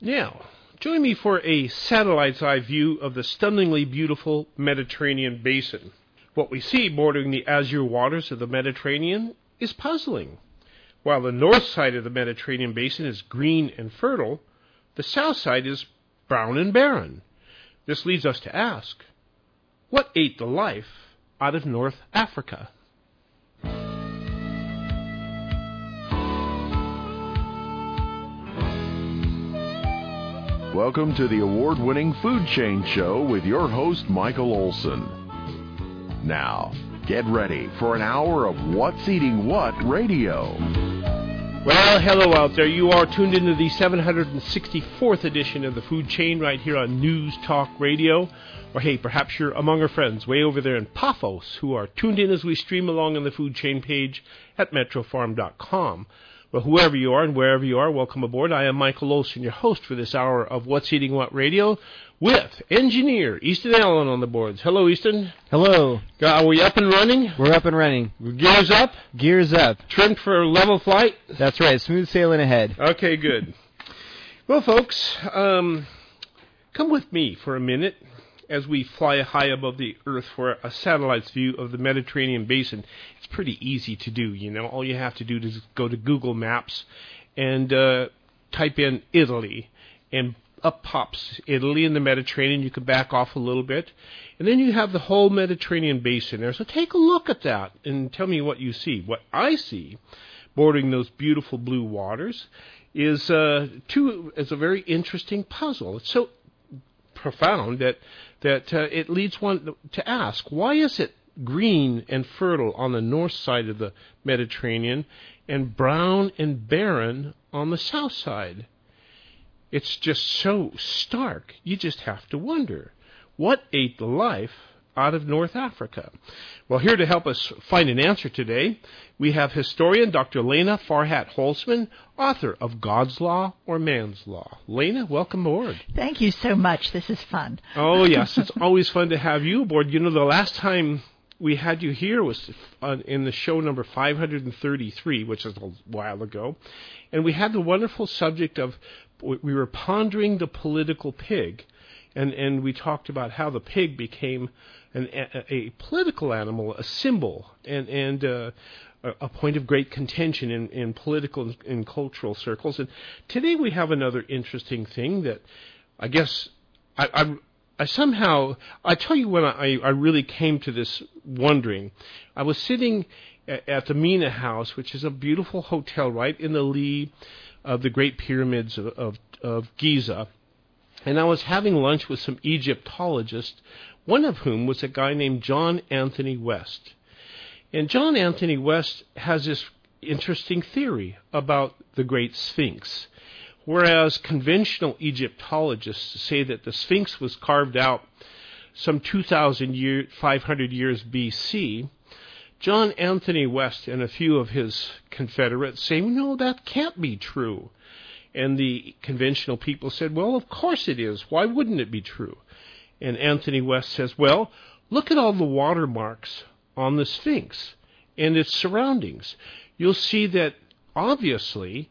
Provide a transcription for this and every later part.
Now, join me for a satellite's eye view of the stunningly beautiful Mediterranean basin. What we see bordering the azure waters of the Mediterranean is puzzling. While the north side of the Mediterranean basin is green and fertile, the south side is brown and barren. This leads us to ask, what ate the life out of North Africa? Welcome to the award-winning Food Chain Show with your host, Michael Olson. Now, get ready for an hour of What's Eating What radio. Well, hello out there. You are tuned into the 764th edition of the Food Chain right here on News Talk Radio. Or hey, perhaps you're among our friends way over there in Paphos who are tuned in as we stream along on the Food Chain page at metrofarm.com. Well, whoever you are and wherever you are, welcome aboard. I am Michael Olson, your host for this hour of What's Eating What Radio, with engineer Easton Allen on the boards. Hello, Easton. Hello. Are we up and running? We're up and running. Gears up? Gears up. Trimmed for level flight? That's right. Smooth sailing ahead. Okay, good. Well, folks, come with me for a minute as we fly high above the earth for a satellite's view of the Mediterranean basin. It's pretty easy to do, you know. All you have to do is go to Google Maps and type in Italy, and up pops Italy and the Mediterranean. You can back off a little bit, and then you have the whole Mediterranean basin there. So take a look at that and tell me what you see. What I see, bordering those beautiful blue waters, is a very interesting puzzle. It's so profound that it leads one to ask, why is it green and fertile on the north side of the Mediterranean and brown and barren on the south side? It's just so stark. You just have to wonder, what ate the life out of North Africa? Well, here to help us find an answer today, we have historian Dr. Lena Farhat-Holzman, author of God's Law or Man's Law. Lena, welcome aboard. Thank you so much. This is fun. Oh, yes. It's always fun to have you aboard. You know, the last time we had you here was in the show number 533, which is a while ago, and we had the wonderful subject of, we were pondering the political pig, and we talked about how the pig became a political animal, a symbol, and a point of great contention in political and cultural circles. And today we have another interesting thing that I guess I tell you when I really came to this wondering. I was sitting at the Mina House, which is a beautiful hotel right in the lee of the Great Pyramids of Giza, and I was having lunch with some Egyptologists, one of whom was a guy named John Anthony West. And John Anthony West has this interesting theory about the Great Sphinx. Whereas conventional Egyptologists say that the Sphinx was carved out some 2,500 years BC, John Anthony West and a few of his confederates say, no, that can't be true. And the conventional people said, well, of course it is. Why wouldn't it be true? And Anthony West says, well, look at all the watermarks on the Sphinx and its surroundings. You'll see that obviously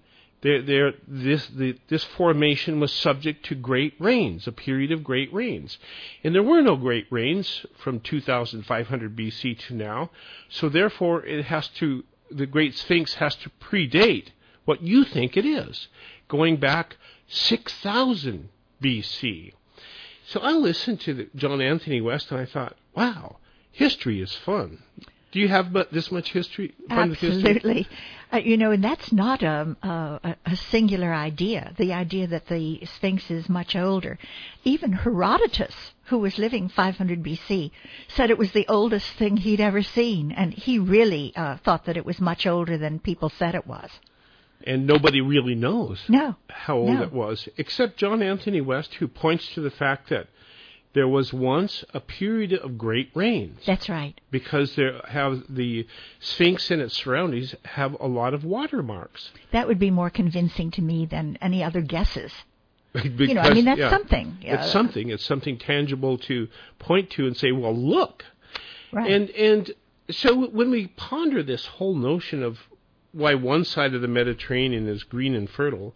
this formation was subject to great rains, a period of great rains. And there were no great rains from 2,500 BC to now, so therefore the Great Sphinx has to predate what you think it is, going back 6,000 BC. So I listened to John Anthony West and I thought, wow, history is fun. Do you have this much history? Absolutely. And that's not a singular idea, the idea that the Sphinx is much older. Even Herodotus, who was living 500 BC, said it was the oldest thing he'd ever seen, and he really thought that it was much older than people said it was. And nobody really knows how old it was, except John Anthony West, who points to the fact that there was once a period of great rains. That's right. Because the Sphinx and its surroundings have a lot of watermarks. That would be more convincing to me than any other guesses. Because, that's something. It's something. It's something tangible to point to and say, well, look. Right. And so when we ponder this whole notion of why one side of the Mediterranean is green and fertile,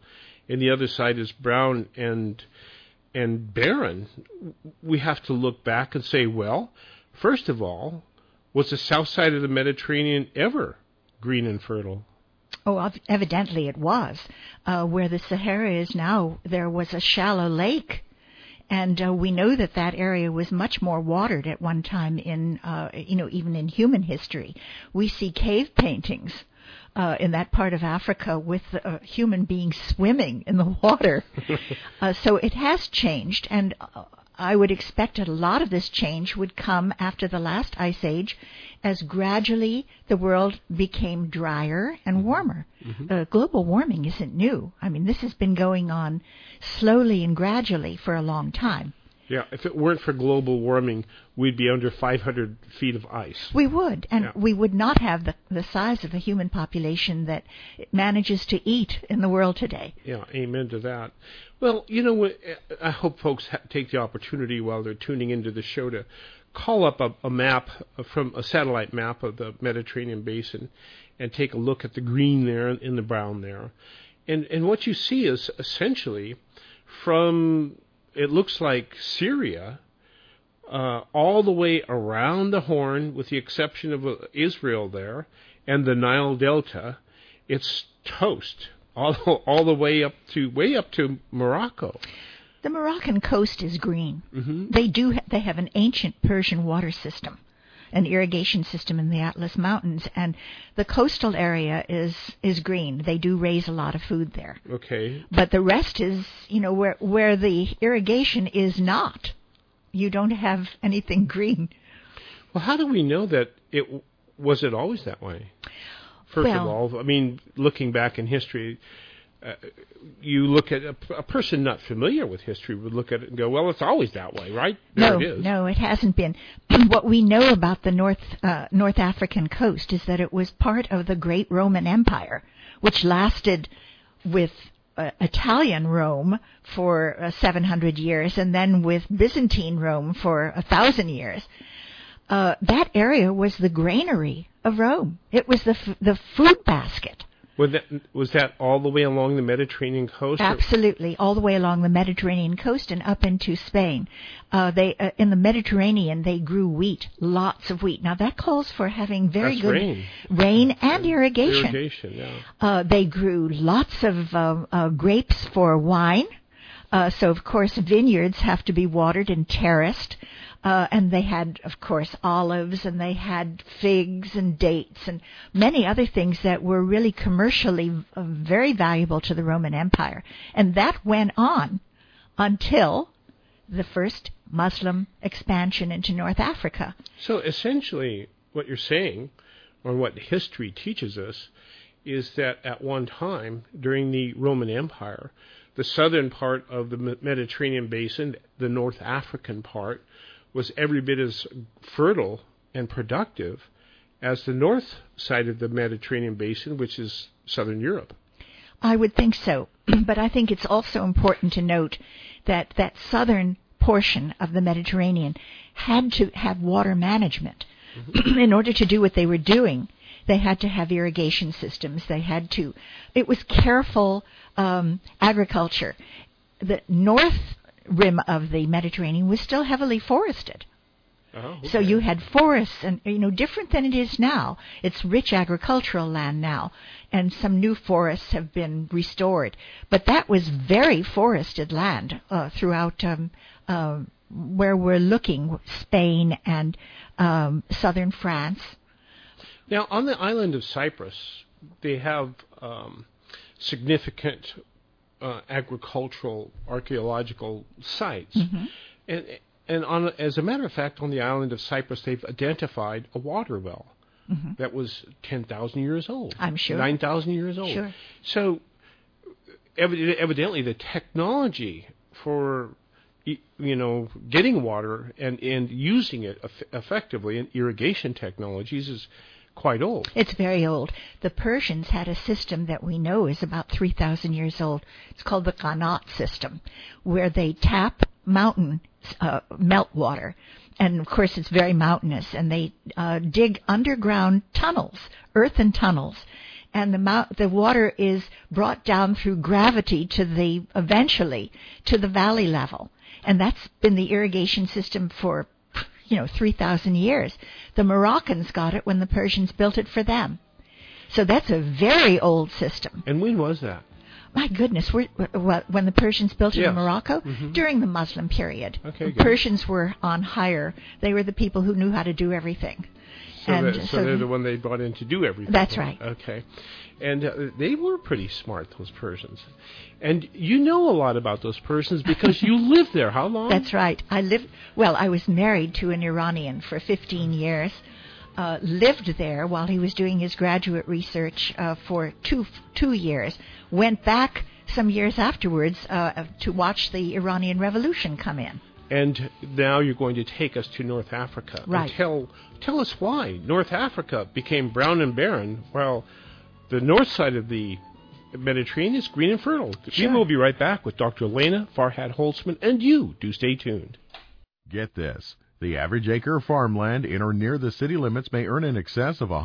and the other side is brown and barren, we have to look back and say, well, first of all, was the south side of the Mediterranean ever green and fertile? Oh, evidently it was. Where the Sahara is now, there was a shallow lake. And we know that that area was much more watered at one time in, even in human history. We see cave paintings in that part of Africa with a human being swimming in the water. So it has changed, and I would expect that a lot of this change would come after the last ice age, as gradually the world became drier and warmer. Mm-hmm. Global warming isn't new. I mean, this has been going on slowly and gradually for a long time. Yeah, if it weren't for global warming, we'd be under 500 feet of ice. We would, and we would not have the size of the human population that manages to eat in the world today. Yeah, amen to that. Well, I hope folks take the opportunity while they're tuning into the show to call up a map from a satellite map of the Mediterranean basin and take a look at the green there and the brown there. And what you see is essentially from, it looks like Syria, all the way around the Horn, with the exception of Israel there, and the Nile Delta, it's toast all the way up to Morocco. The Moroccan coast is green. Mm-hmm. They have an ancient Persian water system, an irrigation system in the Atlas Mountains, and the coastal area is green. They do raise a lot of food there. Okay. But the rest is, where the irrigation is not. You don't have anything green. Well, how do we know that was it always that way? First of all, I mean, looking back in history, you look at a person not familiar with history would look at it and go, well, it's always that way, right? There it is. No, it hasn't been. What we know about the North African coast is that it was part of the great Roman Empire, which lasted with Italian Rome for 700 years and then with Byzantine Rome for 1,000 years. That area was the granary of Rome. It was the food basket. Was that all the way along the Mediterranean coast? Absolutely, all the way along the Mediterranean coast and up into Spain. They in the Mediterranean they grew wheat, lots of wheat. Now that calls for having very good rain and irrigation. They grew lots of grapes for wine. So of course vineyards have to be watered and terraced. And they had, of course, olives, and they had figs and dates and many other things that were really commercially very valuable to the Roman Empire. And that went on until the first Muslim expansion into North Africa. So essentially what you're saying, or what history teaches us, is that at one time during the Roman Empire, the southern part of the Mediterranean basin, the North African part, was every bit as fertile and productive as the north side of the Mediterranean basin, which is southern Europe. I would think so, but I think it's also important to note that that southern portion of the Mediterranean had to have water management. Mm-hmm. In order to do what they were doing, they had to have irrigation systems. It was careful agriculture. The north rim of the Mediterranean was still heavily forested. Oh, okay. So you had forests, and different than it is now. It's rich agricultural land now, and some new forests have been restored. But that was very forested land throughout where we're looking, Spain and southern France. Now, on the island of Cyprus, they have significant agricultural archaeological sites. Mm-hmm. And as a matter of fact, on the island of Cyprus, they've identified a water well mm-hmm. that was 10,000 years old. I'm sure. 9,000 years old. Sure. So evidently the technology for getting water and using it effectively in irrigation technologies is quite old. It's very old. The Persians had a system that we know is about 3,000 years old. It's called the Qanat system, where they tap mountain meltwater. And, of course, it's very mountainous. And they dig underground tunnels, earthen tunnels. and the water is brought down through gravity eventually to the valley level. And that's been the irrigation system for 3,000 years. The Moroccans got it when the Persians built it for them. So that's a very old system. And when was that? My goodness, when the Persians built it Yes. in Morocco? Mhm. During the Muslim period. Okay, The good. Persians were on hire. They were the people who knew how to do everything. So they're the one they brought in to do everything. That's right. Okay. And they were pretty smart, those Persians. And you know a lot about those Persians because you lived there. How long? That's right. I was married to an Iranian for 15 years. Lived there while he was doing his graduate research for two years. Went back some years afterwards to watch the Iranian Revolution come in. And now you're going to take us to North Africa. Right. And tell us why North Africa became brown and barren while the north side of the Mediterranean is green and fertile. Sure. We will be right back with Dr. Elena Farhat Holtzman, and you do stay tuned. Get this. The average acre of farmland in or near the city limits may earn in excess of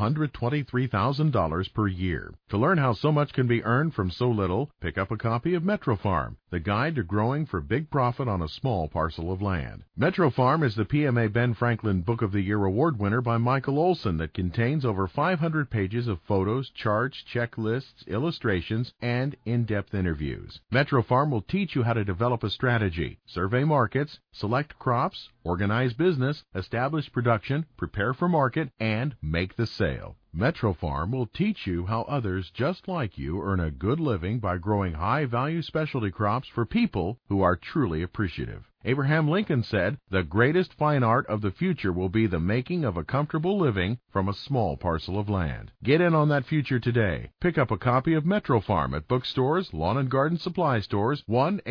$123,000 per year. To learn how so much can be earned from so little, pick up a copy of Metro Farm, the guide to growing for big profit on a small parcel of land. Metro Farm is the PMA Ben Franklin Book of the Year award winner by Michael Olson that contains over 500 pages of photos, charts, checklists, illustrations, and in-depth interviews. Metro Farm will teach you how to develop a strategy, survey markets, select crops, organize business, establish production, prepare for market, and make the sale. Metro Farm will teach you how others just like you earn a good living by growing high-value specialty crops for people who are truly appreciative. Abraham Lincoln said, "The greatest fine art of the future will be the making of a comfortable living from a small parcel of land." Get in on that future today. Pick up a copy of Metro Farm at bookstores, lawn and garden supply stores,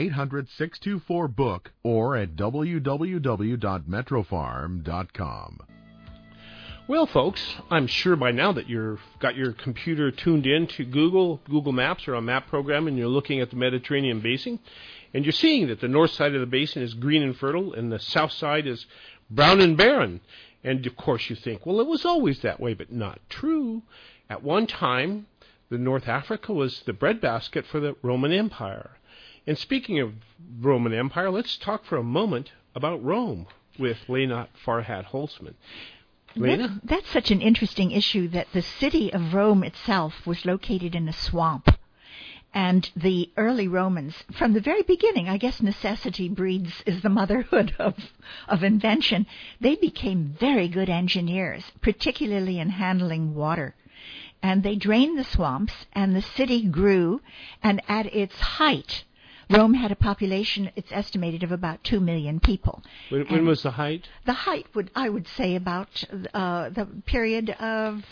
1-800-624-BOOK, or at www.metrofarm.com. Well, folks, I'm sure by now that you've got your computer tuned in to Google Maps or a map program, and you're looking at the Mediterranean basin, and you're seeing that the north side of the basin is green and fertile, and the south side is brown and barren. And, of course, you think, well, it was always that way, but not true. At one time, the North Africa was the breadbasket for the Roman Empire. And speaking of Roman Empire, let's talk for a moment about Rome with Lena Farhat Holtzman. Lena? That's such an interesting issue that the city of Rome itself was located in a swamp. And the early Romans, from the very beginning, I guess necessity is the motherhood of invention. They became very good engineers, particularly in handling water. And they drained the swamps, and the city grew, and at its height, Rome had a population, it's estimated, of about 2 million people. When was the height? The height I would say, about the period of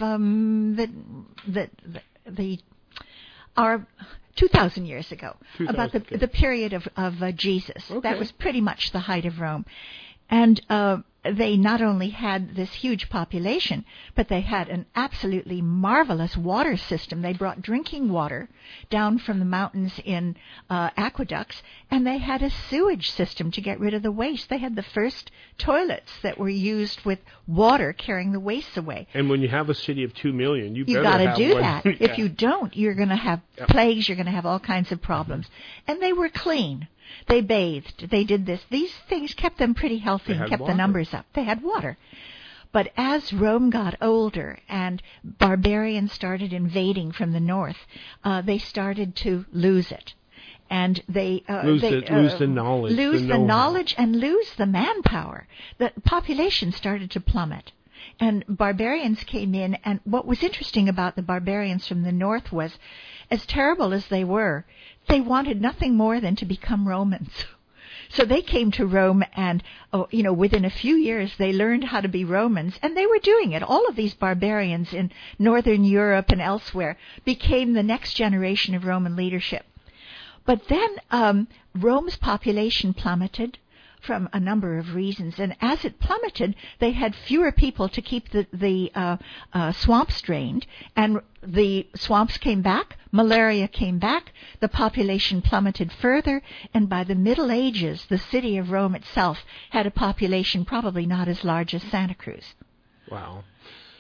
our 2,000 years ago, about the period of Jesus. Okay. That was pretty much the height of Rome. And they not only had this huge population, but they had an absolutely marvelous water system. They brought drinking water down from the mountains in aqueducts, and they had a sewage system to get rid of the waste. They had the first toilets that were used with water carrying the waste away. And when you have a city of 2 million, you better got to have do one. that. Yeah. If you don't, you're going to have plagues. You're going to have all kinds of problems. And they were clean. They bathed. They did this. These things kept them pretty healthy and kept the numbers up. They had water. But as Rome got older and barbarians started invading from the north, they started to lose it. And they lose the knowledge. Lose the knowledge and lose the manpower. The population started to plummet. And barbarians came in, and what was interesting about the barbarians from the north was, as terrible as they wanted nothing more than to become Romans. So they came to Rome, and within a few years they learned how to be Romans, and they were doing it. All of these barbarians in northern Europe and elsewhere became the next generation of Roman leadership. But then Rome's population plummeted from a number of reasons, and as it plummeted, they had fewer people to keep the swamps drained, and the swamps came back, malaria came back, the population plummeted further, and by the Middle Ages, the city of Rome itself had a population probably not as large as Santa Cruz. Wow.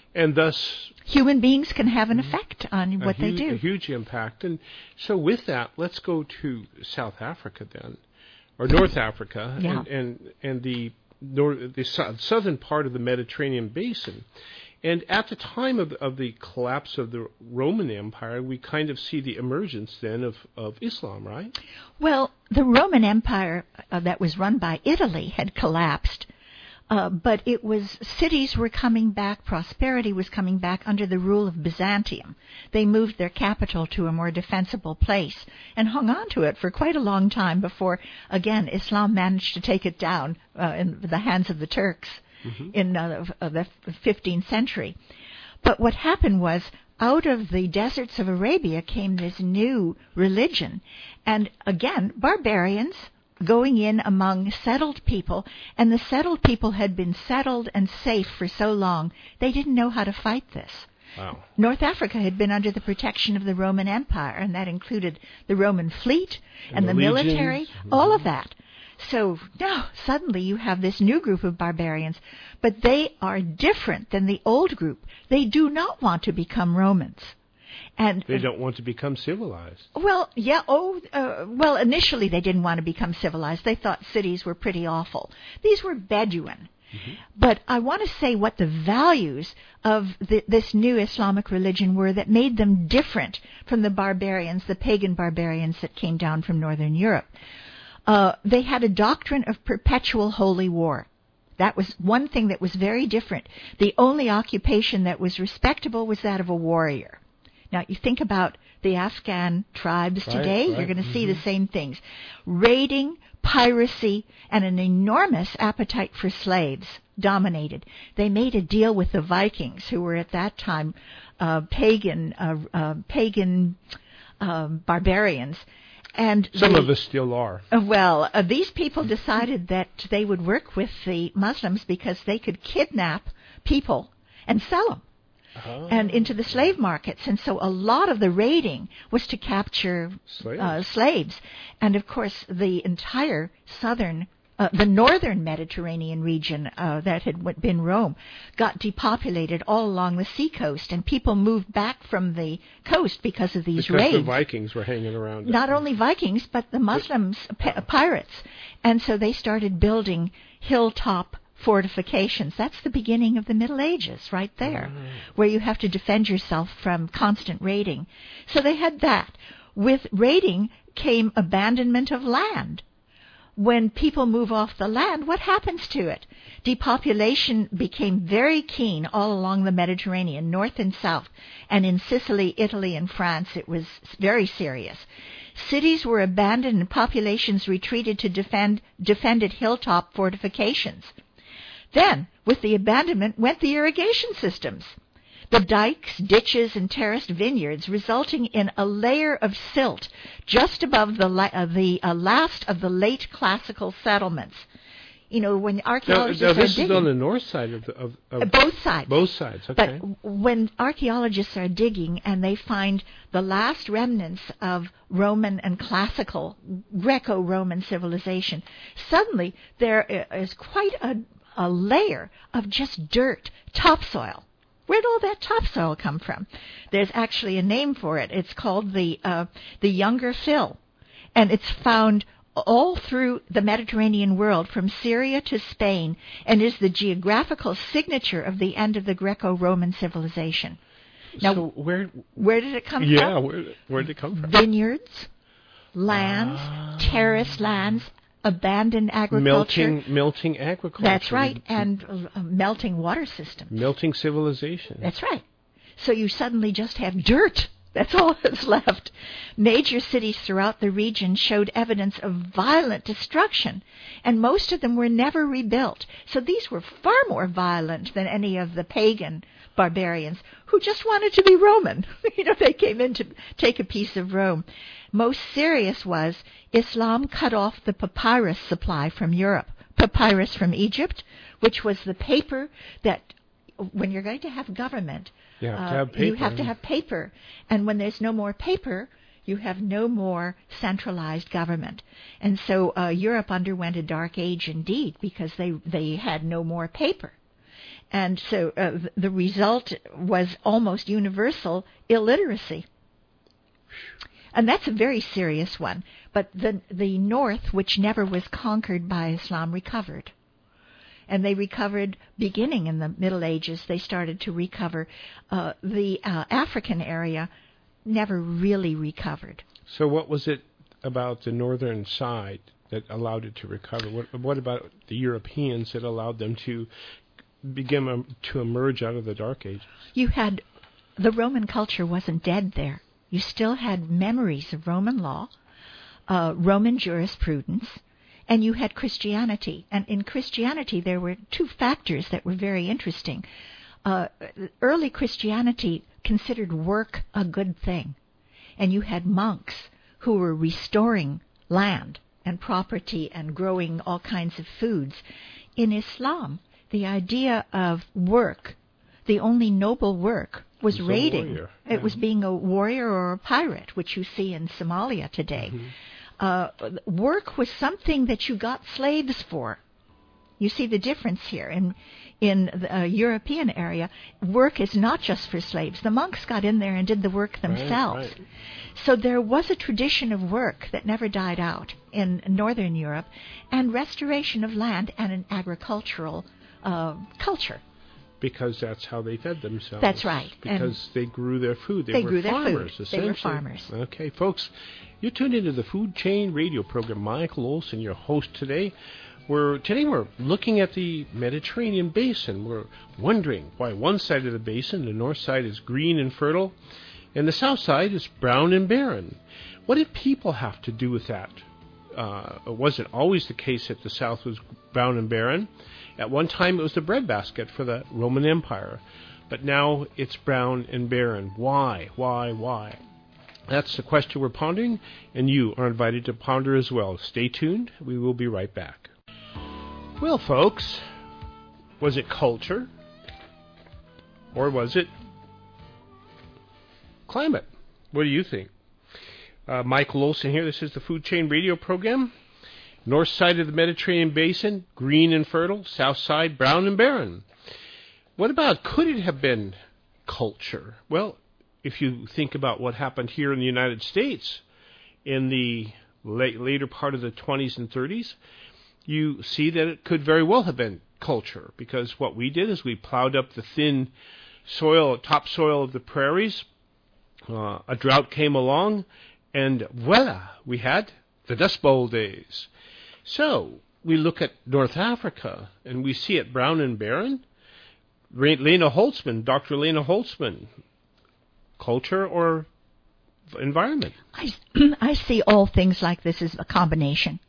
And thus, human beings can have an effect on what they do. A huge impact. And so with that, let's go to South Africa then, or North Africa, Yeah. and the southern part of the Mediterranean basin. And at the time of the collapse of the Roman Empire, we kind of see the emergence then of Islam, right? Well, the Roman Empire that was run by Italy had collapsed, but cities were coming back, prosperity was coming back under the rule of Byzantium. They moved their capital to a more defensible place and hung on to it for quite a long time before, again, Islam managed to take it down in the hands of the Turks. In the 15th century. But what happened was, out of the deserts of Arabia came this new religion. And again, barbarians going in among settled people, and the settled people had been settled and safe for so long, they didn't know how to fight this. Wow. North Africa had been under the protection of the Roman Empire, and that included the Roman fleet and the military, all of that. So now suddenly you have this new group of barbarians, but they are different than the old group. They do not want to become Romans. And they don't want to become civilized. Well, yeah. Initially they didn't want to become civilized. They thought cities were pretty awful. These were Bedouin. But I want to say what the values of this new Islamic religion were that made them different from the barbarians, the pagan barbarians that came down from Northern Europe. They had a doctrine of perpetual holy war. That was one thing that was very different. The only occupation that was respectable was that of a warrior. Now, you think about the Afghan tribes today, you're going to see the same things. Raiding, piracy, and an enormous appetite for slaves dominated. They made a deal with the Vikings, who were at that time pagan barbarians. And some of us still are. These people decided that they would work with the Muslims because they could kidnap people and sell them and into the slave markets. And so a lot of the raiding was to capture slaves. And, of course, the entire the northern Mediterranean region that had been Rome got depopulated all along the seacoast, and people moved back from the coast because of these raids. The Vikings were hanging around. Not only Vikings, but the Muslims, pirates. And so they started building hilltop fortifications. That's the beginning of the Middle Ages right there, where you have to defend yourself from constant raiding. So they had that. With raiding came abandonment of land. When people move off the land, what happens to it? Depopulation became very keen all along the Mediterranean, north and south. And in Sicily, Italy, and France, it was very serious. Cities were abandoned and populations retreated to defended hilltop fortifications. Then, with the abandonment, went the irrigation systems. The dikes, ditches, and terraced vineyards, resulting in a layer of silt just above the last of the late classical settlements. You know, when archaeologists are this digging, is on the north side of both sides. Both sides, okay. But when archaeologists are digging and they find the last remnants of Roman and classical Greco-Roman civilization, suddenly there is quite a layer of just dirt, topsoil. Where did all that topsoil come from? There's actually a name for it. It's called the Younger Fill, and it's found all through the Mediterranean world, from Syria to Spain, and is the geographical signature of the end of the Greco-Roman civilization. Now, so where did it come from? Yeah, where did it come from? Vineyards, lands, terraced lands, abandoned agriculture. Melting agriculture. That's right, and melting water systems. Melting civilization. That's right. So you suddenly just have dirt. That's all that's left. Major cities throughout the region showed evidence of violent destruction, and most of them were never rebuilt. So these were far more violent than any of the pagan barbarians who just wanted to be Roman. They came in to take a piece of Rome. Most serious was Islam cut off the papyrus supply from Europe. Papyrus from Egypt, which was the paper that, when you're going to have government, you have to have paper. And when there's no more paper, you have no more centralized government. And so Europe underwent a dark age indeed, because they had no more paper. And so the result was almost universal illiteracy. And that's a very serious one. But the north, which never was conquered by Islam, recovered. And they recovered beginning in the Middle Ages. They started to recover. The African area never really recovered. So what was it about the northern side that allowed it to recover? What about the Europeans that allowed them to begin to emerge out of the Dark Ages? You had the Roman culture wasn't dead there. You still had memories of Roman law, Roman jurisprudence, and you had Christianity. And in Christianity, there were two factors that were very interesting. Early Christianity considered work a good thing. And you had monks who were restoring land and property and growing all kinds of foods. In Islam, the idea of work, the only noble work, was raiding. It was being a warrior or a pirate, which you see in Somalia today. Work was something that you got slaves for. You see the difference here. In the European area, work is not just for slaves. The monks got in there and did the work themselves. Right. So there was a tradition of work that never died out in Northern Europe, and restoration of land and an agricultural culture. Because that's how they fed themselves. That's right. Because they grew their food. They were grew farmers, their food. essentially. They were farmers. Okay, folks, you're tuned into the Food Chain Radio program. Michael Olson, your host today. Today we're looking at the Mediterranean basin. We're wondering why one side of the basin, the north side, is green and fertile, and the south side is brown and barren. What did people have to do with that? Was it always the case that the south was brown and barren? At one time it was the breadbasket for the Roman Empire, but now it's brown and barren. Why? That's the question we're pondering, and you are invited to ponder as well. Stay tuned. We will be right back. Well, folks, was it culture? Or was it climate? What do you think? Michael Olson here. This is the Food Chain Radio program. North side of the Mediterranean basin, green and fertile. South side, brown and barren. What about, could it have been culture? Well, if you think about what happened here in the United States in the later part of the 20s and 30s, you see that it could very well have been culture, because what we did is we plowed up the thin soil, topsoil of the prairies. A drought came along, and voila, we had the Dust Bowl days. So we look at North Africa, and we see it brown and barren. Lena Holtzman, Dr. Lena Holtzman, culture or environment? I see all things like this as a combination.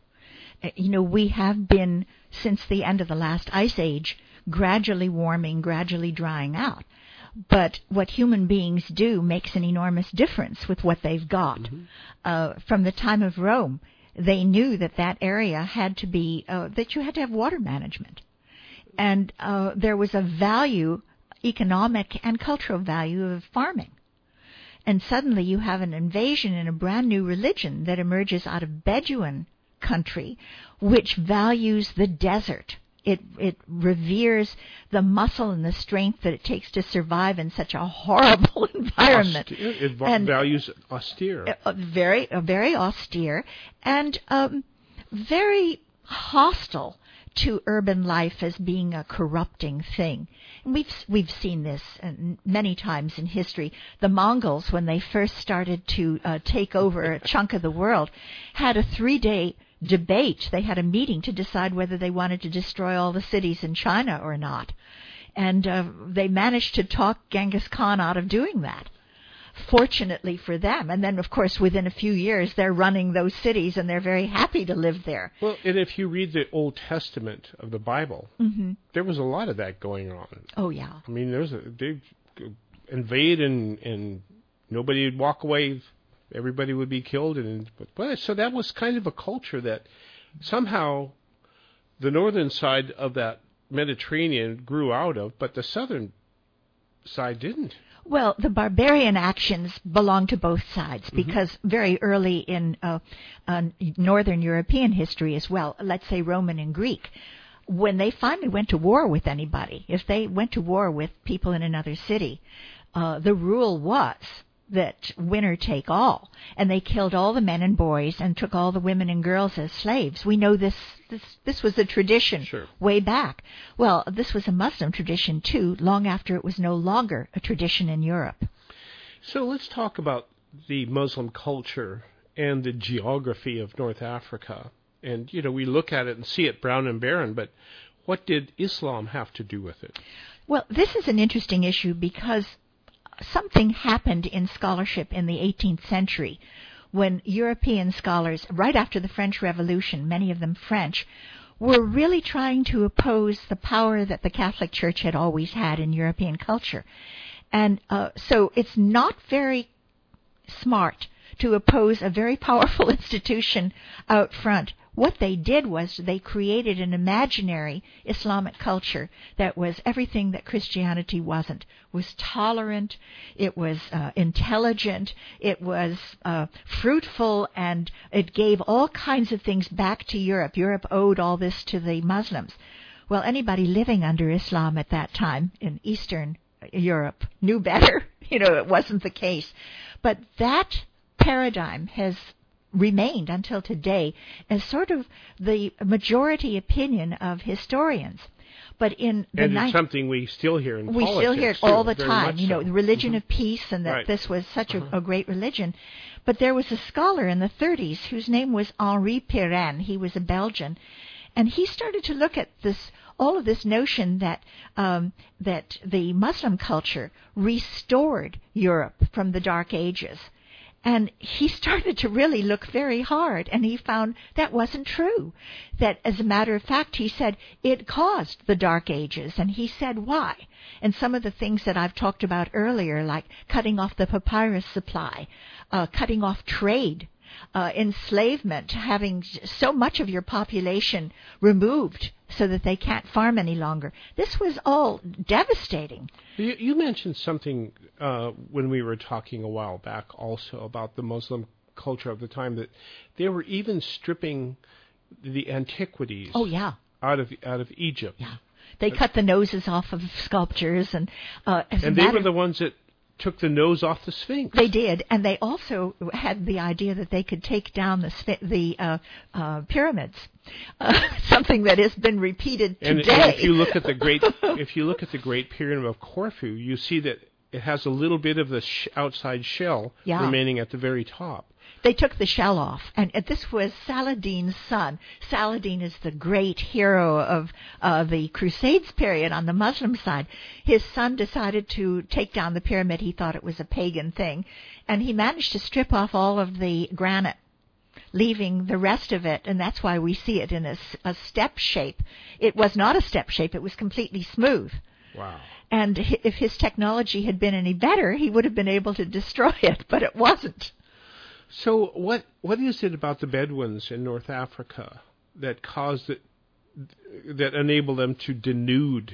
We have been, since the end of the last ice age, gradually warming, gradually drying out. But what human beings do makes an enormous difference with what they've got. From the time of Rome, they knew that area had to be, that you had to have water management. And there was a value, economic and cultural value of farming. And suddenly you have an invasion in a brand new religion that emerges out of Bedouin country, which values the desert. It reveres the muscle and the strength that it takes to survive in such a horrible environment. It values austere. Very austere, and very hostile to urban life as being a corrupting thing. And we've seen this many times in history. The Mongols, when they first started to take over a chunk of the world, had a 3-day debate. They had a meeting to decide whether they wanted to destroy all the cities in China or not. And they managed to talk Genghis Khan out of doing that, fortunately for them. And then, of course, within a few years, they're running those cities, and they're very happy to live there. Well, and if you read the Old Testament of the Bible, there was a lot of that going on. Oh, yeah. I mean, they'd invade, and nobody would walk away. Everybody would be killed. So that was kind of a culture that somehow the northern side of that Mediterranean grew out of, but the southern side didn't. Well, the barbarian actions belong to both sides, because very early in northern European history as well, let's say Roman and Greek, when they finally went to war with anybody, if they went to war with people in another city, the rule was that winner take all, and they killed all the men and boys and took all the women and girls as slaves. We know this was a tradition way back. Well, this was a Muslim tradition too, long after it was no longer a tradition in Europe. So let's talk about the Muslim culture and the geography of North Africa. And, we look at it and see it brown and barren, but what did Islam have to do with it? Well, this is an interesting issue because something happened in scholarship in the 18th century when European scholars, right after the French Revolution, many of them French, were really trying to oppose the power that the Catholic Church had always had in European culture. And so it's not very smart to oppose a very powerful institution out front. What they did was they created an imaginary Islamic culture that was everything that Christianity wasn't. It was tolerant, it was intelligent, it was fruitful, and it gave all kinds of things back to Europe. Europe owed all this to the Muslims. Well, anybody living under Islam at that time in Eastern Europe knew better. It wasn't the case. But that paradigm has remained until today as sort of the majority opinion of historians. But in the it's something we still hear in politics. We still hear it all the time. So. The religion of peace, and that this was such a great religion. But there was a scholar in the 30s whose name was Henri Pirenne. He was a Belgian, and he started to look at all of this notion that that the Muslim culture restored Europe from the Dark Ages. And he started to really look very hard, and he found that wasn't true. That, as a matter of fact, he said it caused the Dark Ages, and he said why. And some of the things that I've talked about earlier, like cutting off the papyrus supply, cutting off trade, enslavement, having so much of your population removed so that they can't farm any longer. This was all devastating. You mentioned something when we were talking a while back also about the Muslim culture of the time, that they were even stripping the antiquities out of Egypt. Yeah. They cut the noses off of sculptures, and they were the ones that took the nose off the Sphinx. They did, and they also had the idea that they could take down the pyramids, something that has been repeated today. And if you look at the Great Pyramid of Corfu, you see that it has a little bit of the outside shell remaining at the very top. They took the shell off, and this was Saladin's son. Saladin is the great hero of the Crusades period on the Muslim side. His son decided to take down the pyramid. He thought it was a pagan thing, and he managed to strip off all of the granite, leaving the rest of it, and that's why we see it in a step shape. It was not a step shape. It was completely smooth. Wow. And if his technology had been any better, he would have been able to destroy it, but it wasn't. So what is it about the Bedouins in North Africa that caused it, that enabled them to denude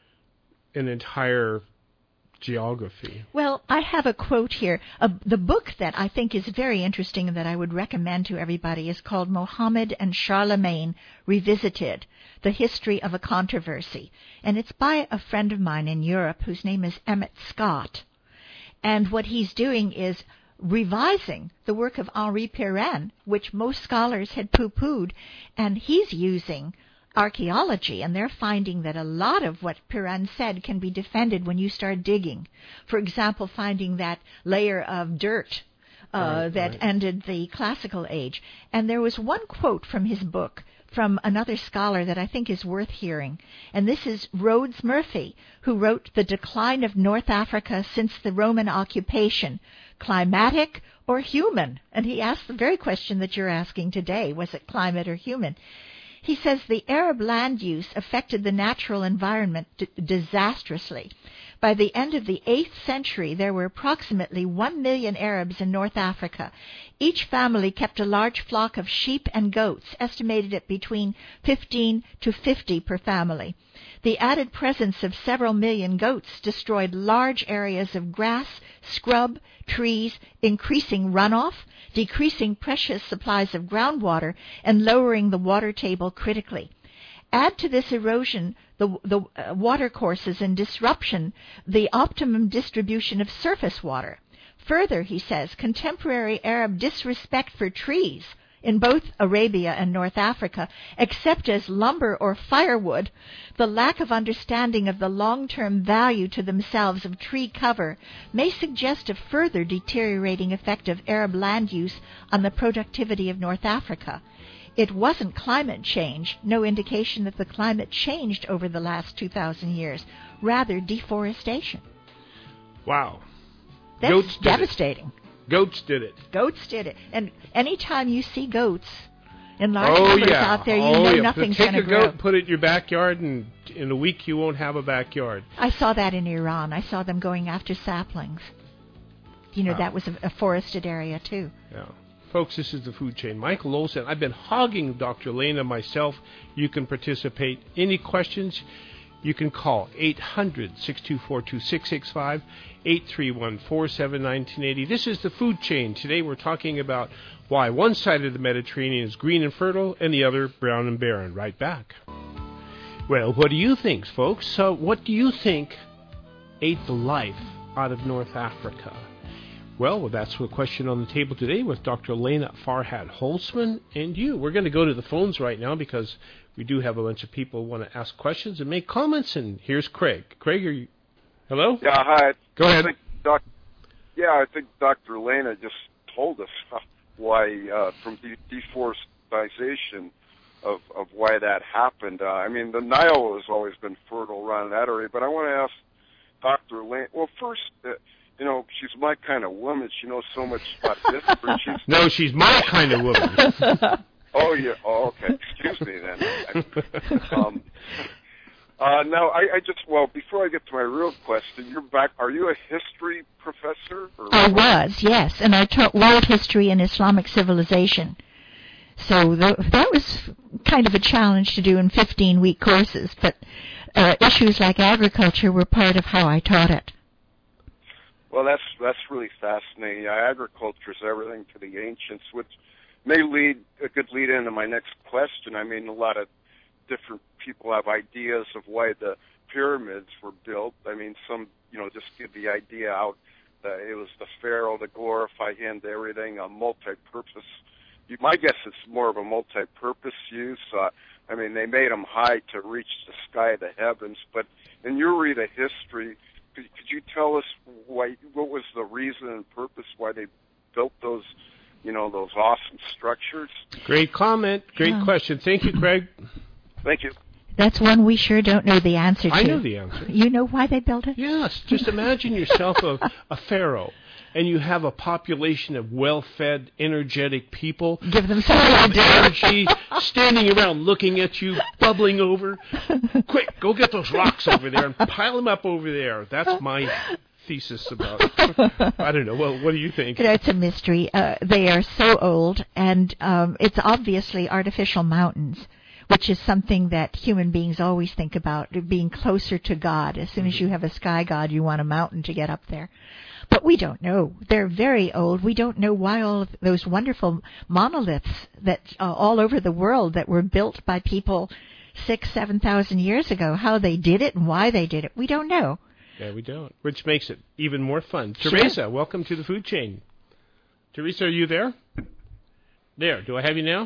an entire geography? Well, I have a quote here. The book that I think is very interesting and that I would recommend to everybody is called Mohammed and Charlemagne Revisited, The History of a Controversy. And it's by a friend of mine in Europe whose name is Emmett Scott. And what he's doing is revising the work of Henri Pirenne, which most scholars had poo-pooed, and he's using archaeology, and they're finding that a lot of what Pirenne said can be defended when you start digging. For example, finding that layer of dirt that ended the classical age. And there was one quote from his book from another scholar that I think is worth hearing, and this is Rhodes Murphy, who wrote The Decline of North Africa Since the Roman Occupation, Climatic or Human? And he asked the very question that you're asking today, was it climate or human? He says the Arab land use affected the natural environment disastrously. By the end of the 8th century, there were approximately 1 million Arabs in North Africa. Each family kept a large flock of sheep and goats, estimated at between 15 to 50 per family. The added presence of several million goats destroyed large areas of grass, scrub, trees, increasing runoff, decreasing precious supplies of groundwater, and lowering the water table critically. Add to this erosion the watercourses and disruption, the optimum distribution of surface water. Further, he says, contemporary Arab disrespect for trees in both Arabia and North Africa, except as lumber or firewood, the lack of understanding of the long-term value to themselves of tree cover may suggest a further deteriorating effect of Arab land use on the productivity of North Africa. It wasn't climate change, no indication that the climate changed over the last 2,000 years, rather deforestation. Wow. That's Goats did devastating. Goats did it. Goats did it. And anytime you see goats in large numbers out there, you know nothing's going to Take a grow. goat, put it in your backyard, and in a week you won't have a backyard. I saw that in Iran. I saw them going after saplings. You know, that was a forested area, too. Yeah. Folks, this is the Food Chain. Michael Olson. I've been hogging Dr. Lena myself. You can participate. Any questions? You can call 800-624-2665, 831-479-1980. This is the Food Chain. Today we're talking about why one side of the Mediterranean is green and fertile and the other brown and barren. Right back. Well, what do you think, folks? What do you think ate the life out of North Africa? Well, that's the question on the table today with Dr. Lena Farhat Holzman and you. We're going to go to the phones right now because we do have a bunch of people who want to ask questions and make comments. And here's Craig. Craig, are you... Hello? Yeah, hi. Go ahead. I think Dr. Lena just told us why, from deforestation, of why that happened. I mean, the Nile has always been fertile around that area, but I want to ask Dr. Lena, well, first... you know, she's my kind of woman. She knows so much about history. No, she's my kind of woman. Oh, yeah. Oh, okay. Excuse me then. Now, before I get to my real question, you're back. Are you a history professor? I was, yes, and I taught world history and Islamic civilization. So that was kind of a challenge to do in 15-week courses, but issues like agriculture were part of how I taught it. Well, that's really fascinating. Agriculture is everything to the ancients, which may lead into my next question. I mean, a lot of different people have ideas of why the pyramids were built. I mean, some, just give the idea out that it was the pharaoh to glorify him, to everything, a multi-purpose. My guess it's more of a multi-purpose use. I mean, they made them high to reach the sky, the heavens. But in your read of history, could you tell us what was the reason and purpose why they built those, those awesome structures? Great comment. Great question. Thank you, Craig. Thank you. That's one we sure don't know the answer to. I know the answer. You know why they built it? Yes. Just imagine yourself a pharaoh, and you have a population of well-fed, energetic people. Give them something to do. Energy, standing around looking at you, bubbling over. Quick, go get those rocks over there and pile them up over there. That's my thesis about it. I don't know. Well, what do you think? It's a mystery. They are so old, and it's obviously artificial mountains, which is something that human beings always think about, being closer to God. As soon as you have a sky god, you want a mountain to get up there. But we don't know. They're very old. We don't know why all of those wonderful monoliths that all over the world that were built by people 7,000 years ago, how they did it and why they did it. We don't know. Yeah, we don't. Which makes it even more fun. Sure. Teresa, welcome to the Food Chain. Teresa, are you there? There. Do I have you now?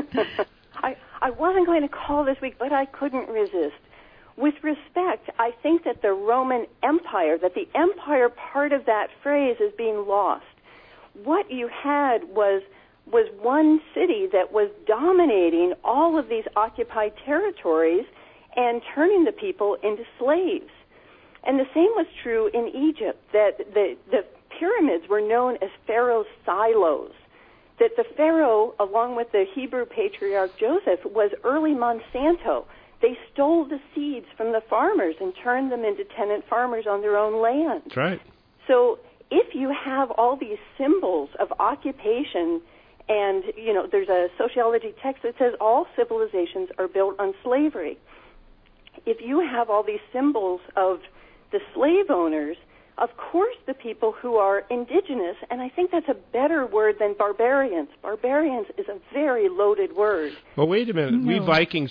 I wasn't going to call this week, but I couldn't resist. With respect, I think that the Roman Empire, that the empire part of that phrase is being lost. What you had was one city that was dominating all of these occupied territories and turning the people into slaves. And the same was true in Egypt, that the pyramids were known as Pharaoh's silos, that the Pharaoh, along with the Hebrew patriarch Joseph, was early Monsanto. They stole the seeds from the farmers and turned them into tenant farmers on their own land. That's right. So if you have all these symbols of occupation, and, there's a sociology text that says all civilizations are built on slavery. If you have all these symbols of the slave owners, of course the people who are indigenous, and I think that's a better word than barbarians. Barbarians is a very loaded word. Well, wait a minute. No. We Vikings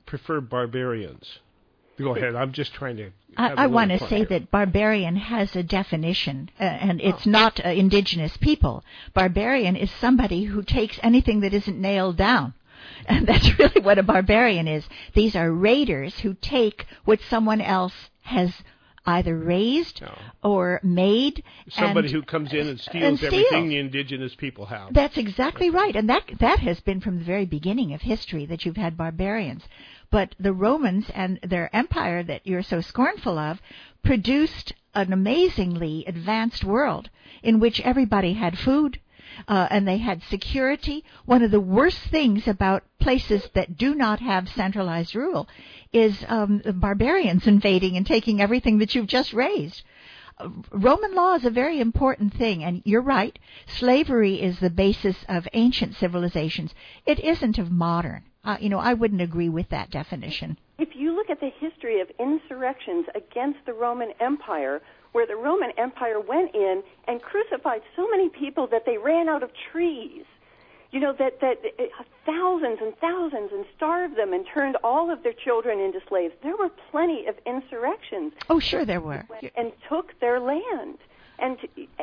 prefer barbarians? Go ahead. I'm just trying to. I want to say that barbarian has a definition, and it's not indigenous people. Barbarian is somebody who takes anything that isn't nailed down. And that's really what a barbarian is. These are raiders who take what someone else has either raised or made. Somebody who comes in and steals everything the indigenous people have. That's exactly right. And that has been from the very beginning of history that you've had barbarians. But the Romans and their empire that you're so scornful of produced an amazingly advanced world in which everybody had food and they had security. One of the worst things about places that do not have centralized rule is barbarians invading and taking everything that you've just raised. Roman law is a very important thing, and you're right. Slavery is the basis of ancient civilizations. It isn't of modern. I wouldn't agree with that definition. If you look at the history of insurrections against the Roman Empire, where the Roman Empire went in and crucified so many people that they ran out of trees, that thousands and thousands, and starved them and turned all of their children into slaves. There were plenty of insurrections. Oh, sure there were. And took their land. And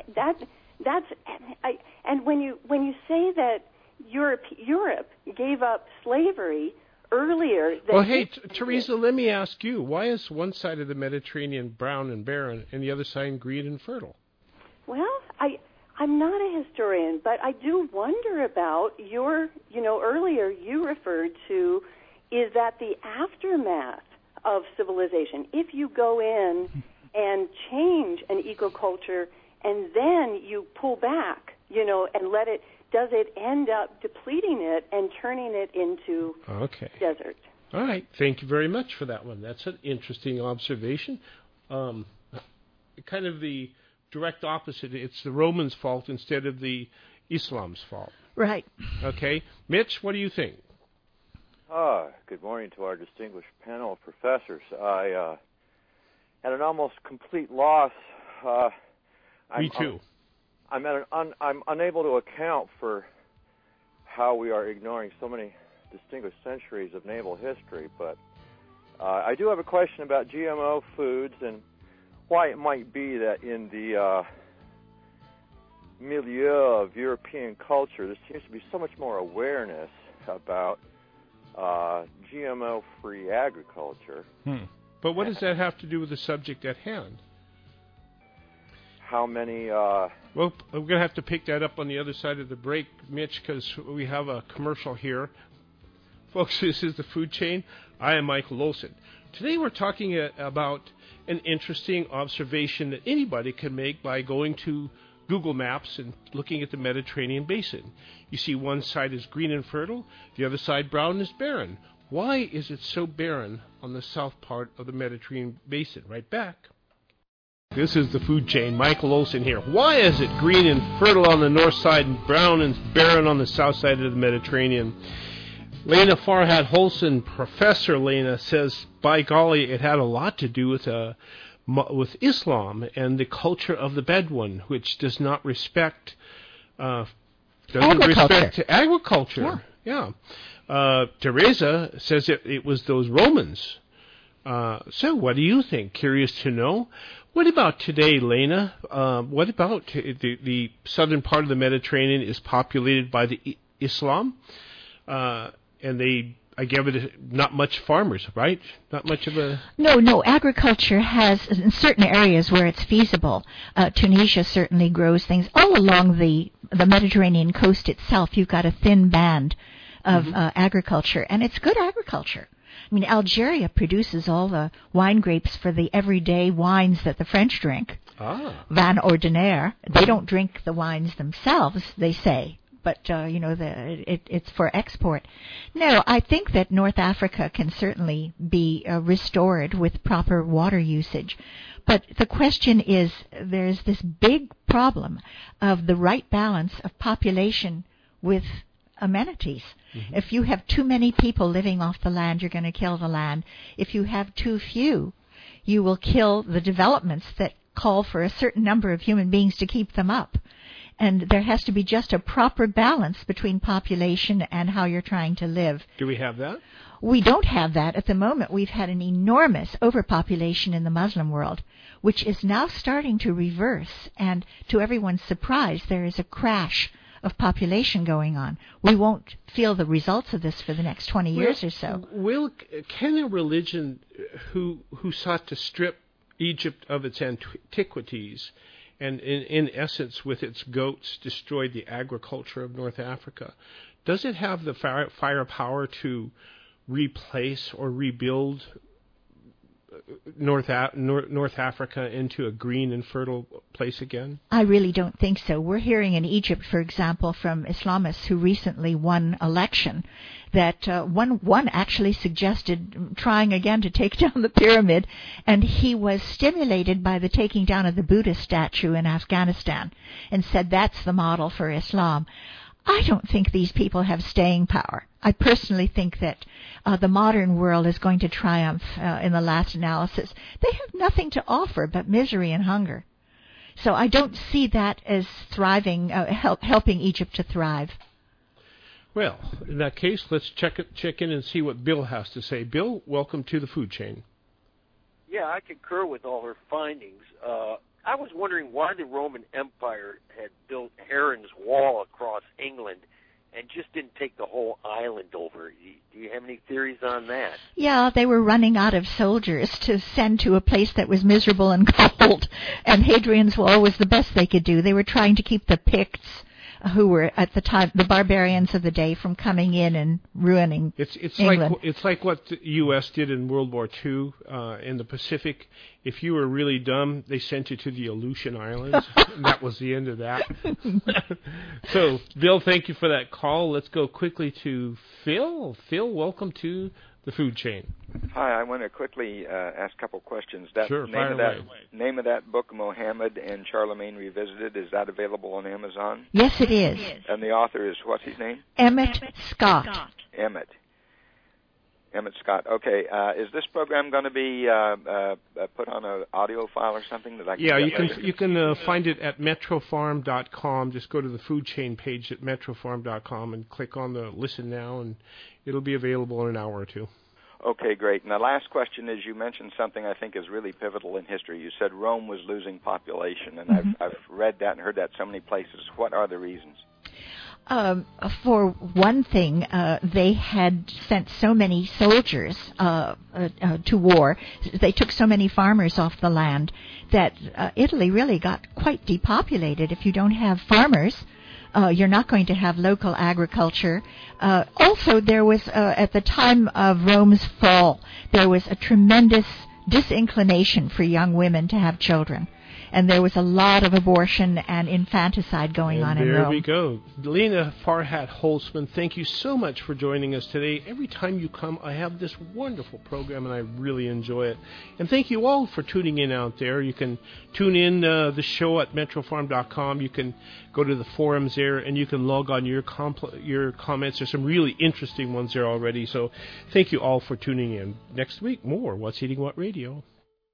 and when you say that Europe gave up slavery earlier. Well, hey, Teresa, let me ask you, why is one side of the Mediterranean brown and barren and the other side green and fertile? Well, I'm not a historian, but I do wonder about earlier you referred to is that the aftermath of civilization. If you go in and change an ecoculture and then you pull back, and let it, does it end up depleting it and turning it into desert? All right. Thank you very much for that one. That's an interesting observation. Kind of the direct opposite. It's the Romans' fault instead of the Islam's fault. Right. Okay. Mitch, what do you think? Good morning to our distinguished panel of professors. I had an almost complete loss. Me too. I'm unable to account for how we are ignoring so many distinguished centuries of naval history, but I do have a question about GMO foods and why it might be that in the milieu of European culture there seems to be so much more awareness about GMO-free agriculture. But what does that have to do with the subject at hand? How many... Well, we're going to have to pick that up on the other side of the break, Mitch, because we have a commercial here. Folks, this is the Food Chain. I am Michael Olson. Today we're talking about an interesting observation that anybody can make by going to Google Maps and looking at the Mediterranean basin. You see one side is green and fertile, the other side brown is barren. Why is it so barren on the south part of the Mediterranean basin? Right back. This is the Food Chain. Michael Olson here. Why is it green and fertile on the north side and brown and barren on the south side of the Mediterranean? Lena Farhad Holson, Professor Lena, says, by golly, it had a lot to do with Islam and the culture of the Bedouin, which does not respect agriculture. Yeah. Teresa says it was those Romans. So what do you think? Curious to know. What about today, Lena? What about the southern part of the Mediterranean is populated by the Islam? And I give it not much farmers, right? Not much of a... No. Agriculture has, in certain areas where it's feasible, Tunisia certainly grows things. All along the Mediterranean coast itself, you've got a thin band of agriculture, and it's good agriculture. I mean, Algeria produces all the wine grapes for the everyday wines that the French drink. Vin ordinaire. They don't drink the wines themselves, they say, but it's for export. No, I think that North Africa can certainly be restored with proper water usage. But the question is, there's this big problem of the right balance of population with amenities. If you have too many people living off the land, you're going to kill the land. If you have too few, you will kill the developments that call for a certain number of human beings to keep them up. And there has to be just a proper balance between population and how you're trying to live. Do we have that? We don't have that at the moment. We've had an enormous overpopulation in the Muslim world, which is now starting to reverse. And to everyone's surprise, there is a crash of population going on. We won't feel the results of this for the next 20 years or so. Can a religion who sought to strip Egypt of its antiquities and in essence with its goats destroyed the agriculture of North Africa, does it have the firepower to replace or rebuild North Africa into a green and fertile place again? I really don't think so. We're hearing in Egypt, for example, from Islamists who recently won election, that one actually suggested trying again to take down the pyramid, and he was stimulated by the taking down of the Buddha statue in Afghanistan and said that's the model for Islam. I don't think these people have staying power. I personally think that the modern world is going to triumph in the last analysis. They have nothing to offer but misery and hunger. So I don't see that as thriving, helping Egypt to thrive. Well, in that case, let's check in and see what Bill has to say. Bill, welcome to the food chain. Yeah, I concur with all her findings. I was wondering why the Roman Empire had built Heron's Wall across England and just didn't take the whole island over. Do you have any theories on that? Yeah, they were running out of soldiers to send to a place that was miserable and cold, and Hadrian's Wall was the best they could do. They were trying to keep the Picts, who were at the time the barbarians of the day, from coming in and ruining England. It's like what the U.S. did in World War II in the Pacific. If you were really dumb, they sent you to the Aleutian Islands, and that was the end of that. So, Bill, thank you for that call. Let's go quickly to Phil. Phil, welcome to the food chain. Hi, I want to quickly ask a couple questions. Sure, name of that book, Mohammed and Charlemagne Revisited, is that available on Amazon? Yes, it is. And the author is, what's his name? Emmett Scott. Emmett Scott. Okay, is this program going to be put on an audio file or something that I can? Yeah, you can find it at metrofarm.com. Just go to the food chain page at metrofarm.com and click on the Listen Now, and it'll be available in an hour or two. Okay, great. And the last question is, you mentioned something I think is really pivotal in history. You said Rome was losing population, and I've read that and heard that so many places. What are the reasons? For one thing, they had sent so many soldiers to war. They took so many farmers off the land that Italy really got quite depopulated. If you don't have farmers, you're not going to have local agriculture. Also, there was, at the time of Rome's fall, there was a tremendous disinclination for young women to have children. And there was a lot of abortion and infanticide going on in Rome. There we go. Lena Farhat Holtzman, thank you so much for joining us today. Every time you come, I have this wonderful program, and I really enjoy it. And thank you all for tuning in out there. You can tune in the show at metrofarm.com. You can go to the forums there, and you can log on your comments. There's some really interesting ones there already. So thank you all for tuning in. Next week, more What's Eating What Radio.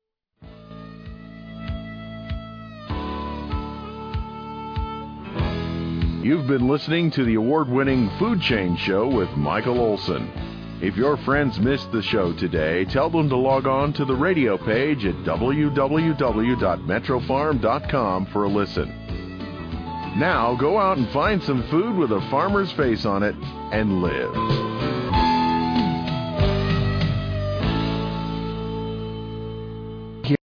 You've been listening to the award-winning Food Chain Show with Michael Olson. If your friends missed the show today, tell them to log on to the radio page at www.metrofarm.com for a listen. Now go out and find some food with a farmer's face on it and live.